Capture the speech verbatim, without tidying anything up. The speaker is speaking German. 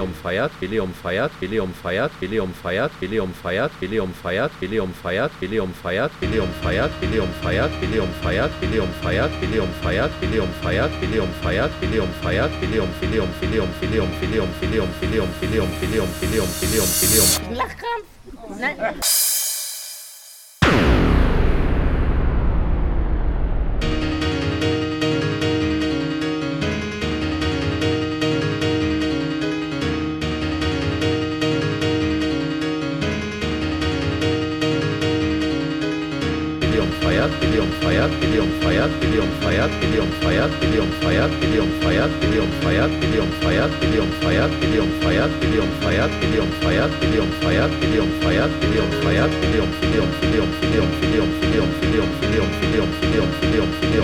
William feiert, William feiert, William feiert, William feiert, William feiert, William feiert, William feiert, William feiert, William feiert, William feiert, William feiert, William feiert, William feiert, William feiert, William feiert, William feiert, William, William, William, William, William, William, William, William, William, William, William, William. Lachkrampf? Nein. William feiert, William feiert, William feiert, William feiert, William feiert, William feiert, William feiert, William feiert, William feiert, William feiert, William feiert, William feiert, William feiert, William feiert, William feiert, William, William, William, William, William, William, William, William, William, William, William, William,